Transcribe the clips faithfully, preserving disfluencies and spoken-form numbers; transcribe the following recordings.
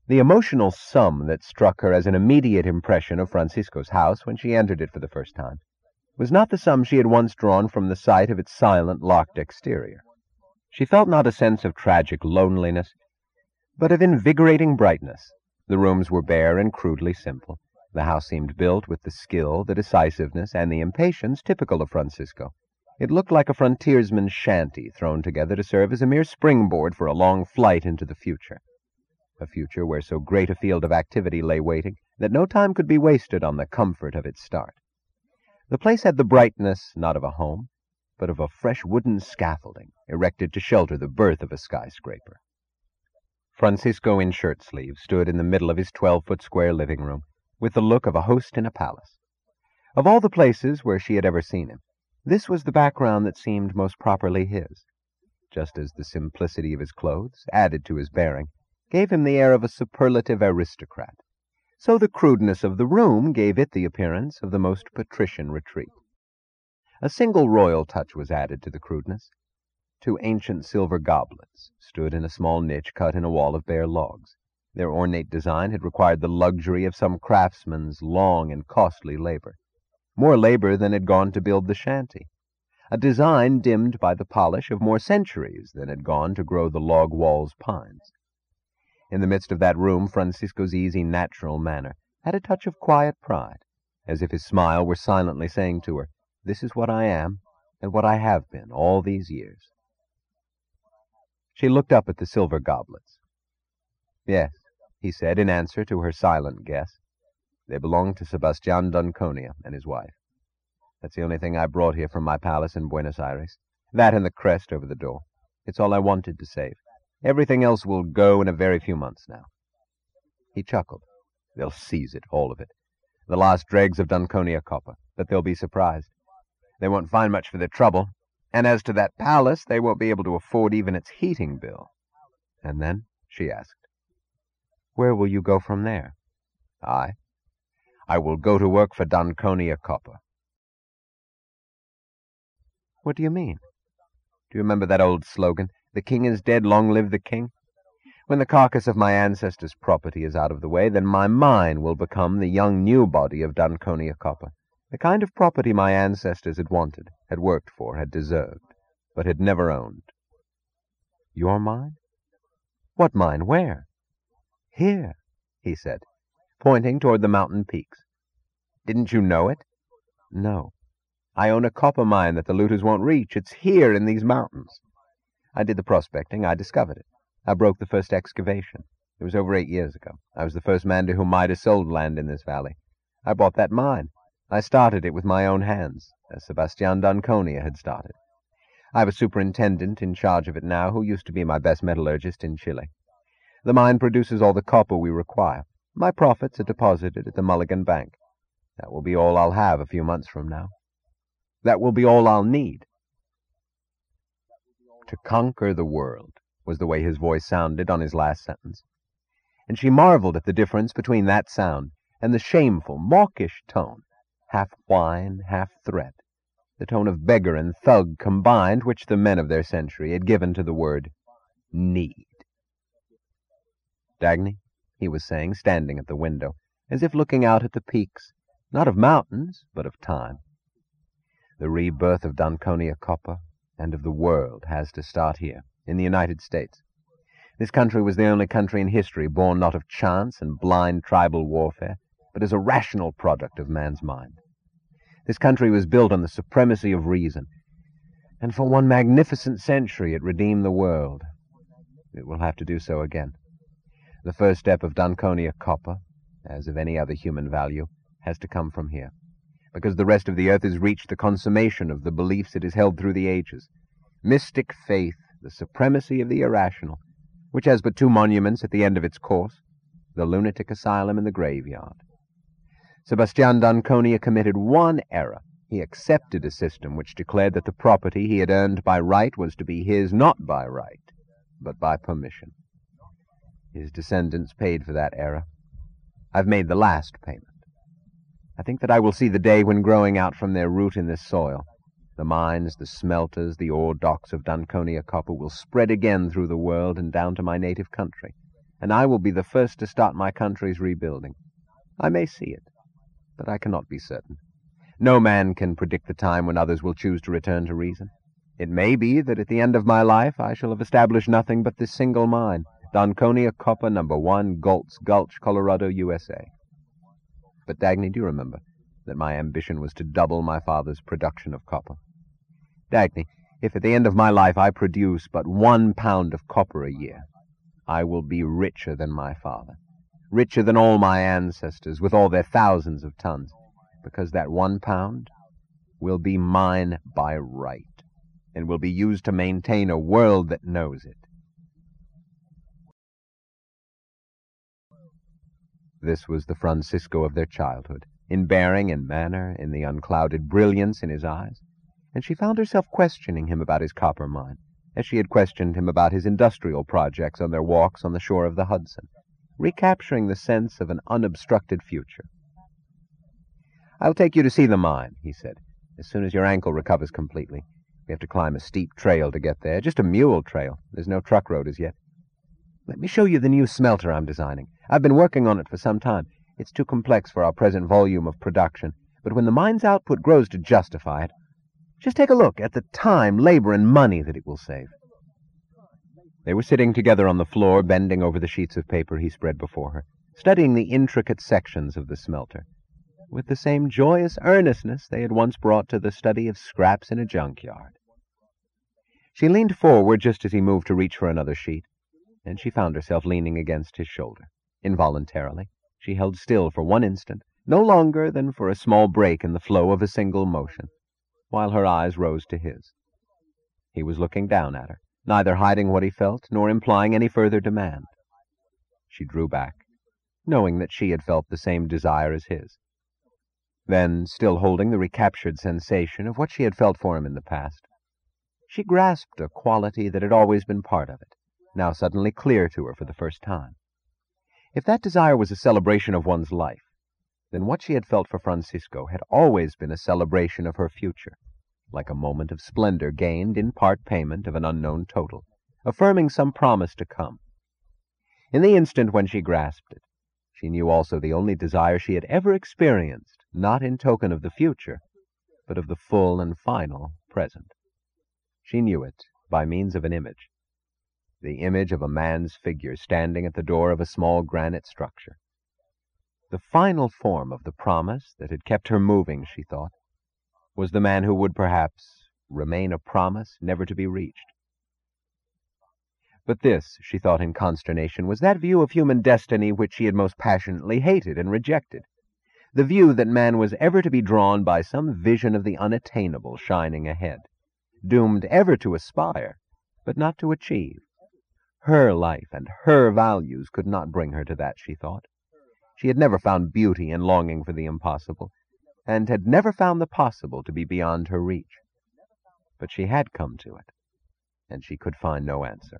The emotional sum that struck her as an immediate impression of Francisco's house when she entered it for the first time was not the sum she had once drawn from the sight of its silent, locked exterior. She felt not a sense of tragic loneliness, but of invigorating brightness. The rooms were bare and crudely simple. The house seemed built with the skill, the decisiveness, and the impatience typical of Francisco. It looked like a frontiersman's shanty thrown together to serve as a mere springboard for a long flight into the future. A future where so great a field of activity lay waiting that no time could be wasted on the comfort of its start. The place had the brightness not of a home, but of a fresh wooden scaffolding erected to shelter the birth of a skyscraper. Francisco, in shirt-sleeves, stood in the middle of his twelve-foot square living room, with the look of a host in a palace. Of all the places where she had ever seen him, this was the background that seemed most properly his, just as the simplicity of his clothes, added to his bearing, gave him the air of a superlative aristocrat. So the crudeness of the room gave it the appearance of the most patrician retreat. A single royal touch was added to the crudeness. Two ancient silver goblets stood in a small niche cut in a wall of bare logs. Their ornate design had required the luxury of some craftsman's long and costly labor, more labor than had gone to build the shanty, a design dimmed by the polish of more centuries than had gone to grow the log wall's pines. In the midst of that room, Francisco's easy, natural manner had a touch of quiet pride, as if his smile were silently saying to her, "This is what I am, and what I have been all these years." She looked up at the silver goblets. "Yes," he said in answer to her silent guess. "They belong to Sebastian d'Anconia and his wife. That's the only thing I brought here from my palace in Buenos Aires. That and the crest over the door. It's all I wanted to save. Everything else will go in a very few months now." He chuckled. "They'll seize it, all of it. The last dregs of d'Anconia copper. But they'll be surprised. They won't find much for their trouble. And as to that palace, they won't be able to afford even its heating bill." "And then?" she asked. "Where will you go from there?" "I? I will go to work for d'Anconia copper." "What do you mean?" "Do you remember that old slogan, 'The king is dead, long live the king'? When the carcass of my ancestors' property is out of the way, then my mine will become the young new body of d'Anconia copper. The kind of property my ancestors had wanted, had worked for, had deserved, but had never owned." "Your mine? What mine? Where?" "Here," he said, pointing toward the mountain peaks. "Didn't you know it?" "No. I own a copper mine that the looters won't reach. It's here in these mountains. I did the prospecting. I discovered it. I broke the first excavation. It was over eight years ago. I was the first man to whom Midas sold land in this valley. I bought that mine. I started it with my own hands, as Sebastian d'Anconia had started. I have a superintendent in charge of it now who used to be my best metallurgist in Chile. The mine produces all the copper we require. My profits are deposited at the Mulligan Bank. That will be all I'll have a few months from now. That will be all I'll need." "To conquer the world," was the way his voice sounded on his last sentence. And she marveled at the difference between that sound and the shameful, mawkish tone, half whine, half threat, the tone of beggar and thug combined, which the men of their century had given to the word need. "Dagny," he was saying, standing at the window, as if looking out at the peaks, not of mountains, but of time. "The rebirth of d'Anconia copper and of the world has to start here, in the United States. This country was the only country in history born not of chance and blind tribal warfare, but as a rational product of man's mind. This country was built on the supremacy of reason, and for one magnificent century it redeemed the world. It will have to do so again. The first step of d'Anconia copper, as of any other human value, has to come from here, because the rest of the earth has reached the consummation of the beliefs it has held through the ages. Mystic faith, the supremacy of the irrational, which has but two monuments at the end of its course, the lunatic asylum and the graveyard. Sebastian d'Anconia committed one error. He accepted a system which declared that the property he had earned by right was to be his not by right, but by permission. His descendants paid for that error. I've made the last payment. I think that I will see the day when, growing out from their root in this soil, the mines, the smelters, the ore docks of d'Anconia copper will spread again through the world and down to my native country, and I will be the first to start my country's rebuilding. I may see it, but I cannot be certain. No man can predict the time when others will choose to return to reason. It may be that at the end of my life I shall have established nothing but this single mine, Donconia Copper Number One, Galt's Gulch, Colorado, U S A. But, Dagny, do you remember that my ambition was to double my father's production of copper? Dagny, if at the end of my life I produce but one pound of copper a year, I will be richer than my father, richer than all my ancestors with all their thousands of tons, because that one pound will be mine by right, and will be used to maintain a world that knows it. This was the Francisco of their childhood, in bearing and manner, in the unclouded brilliance in his eyes, and she found herself questioning him about his copper mine, as she had questioned him about his industrial projects on their walks on the shore of the Hudson, recapturing the sense of an unobstructed future. "I'll take you to see the mine," he said, "as soon as your ankle recovers completely. We have to climb a steep trail to get there, just a mule trail. There's no truck road as yet. Let me show you the new smelter I'm designing. I've been working on it for some time. It's too complex for our present volume of production, but when the mine's output grows to justify it, just take a look at the time, labor, and money that it will save." They were sitting together on the floor, bending over the sheets of paper he spread before her, studying the intricate sections of the smelter, with the same joyous earnestness they had once brought to the study of scraps in a junkyard. She leaned forward just as he moved to reach for another sheet, and she found herself leaning against his shoulder. Involuntarily, she held still for one instant, no longer than for a small break in the flow of a single motion, while her eyes rose to his. He was looking down at her, neither hiding what he felt, nor implying any further demand. She drew back, knowing that she had felt the same desire as his. Then, still holding the recaptured sensation of what she had felt for him in the past, she grasped a quality that had always been part of it, now suddenly clear to her for the first time. If that desire was a celebration of one's life, then what she had felt for Francisco had always been a celebration of her future, like a moment of splendor gained in part payment of an unknown total, affirming some promise to come. In the instant when she grasped it, she knew also the only desire she had ever experienced, not in token of the future, but of the full and final present. She knew it by means of an image, the image of a man's figure standing at the door of a small granite structure. The final form of the promise that had kept her moving, she thought, was the man who would perhaps remain a promise never to be reached. But this, she thought in consternation, was that view of human destiny which she had most passionately hated and rejected, the view that man was ever to be drawn by some vision of the unattainable shining ahead, doomed ever to aspire, but not to achieve. Her life and her values could not bring her to that, she thought. She had never found beauty in longing for the impossible, and had never found the possible to be beyond her reach. But she had come to it, and she could find no answer.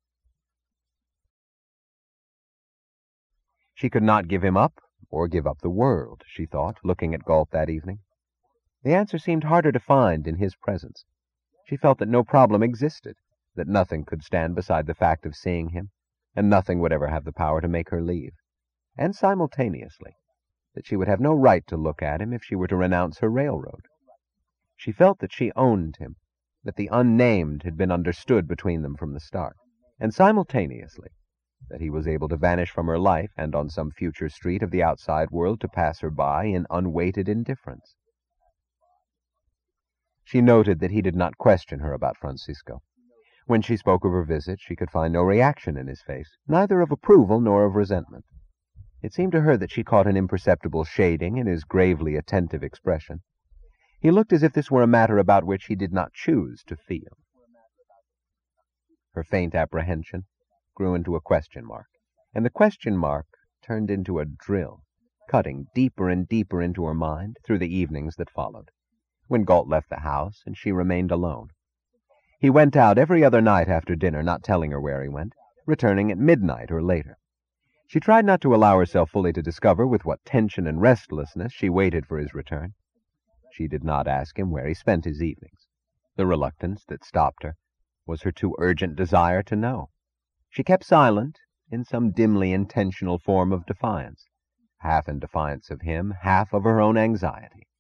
She could not give him up, or give up the world, she thought, looking at Galt that evening. The answer seemed harder to find in his presence. She felt that no problem existed, that nothing could stand beside the fact of seeing him, and nothing would ever have the power to make her leave, and simultaneously that she would have no right to look at him if she were to renounce her railroad. She felt that she owned him, that the unnamed had been understood between them from the start, and simultaneously that he was able to vanish from her life and on some future street of the outside world to pass her by in unweighted indifference. She noted that he did not question her about Francisco. When she spoke of her visit, she could find no reaction in his face, neither of approval nor of resentment. It seemed to her that she caught an imperceptible shading in his gravely attentive expression. He looked as if this were a matter about which he did not choose to feel. Her faint apprehension grew into a question mark, and the question mark turned into a drill, cutting deeper and deeper into her mind through the evenings that followed, when Galt left the house and she remained alone. He went out every other night after dinner, not telling her where he went, returning at midnight or later. She tried not to allow herself fully to discover with what tension and restlessness she waited for his return. She did not ask him where he spent his evenings. The reluctance that stopped her was her too urgent desire to know. She kept silent, in some dimly intentional form of defiance, half in defiance of him, half of her own anxiety.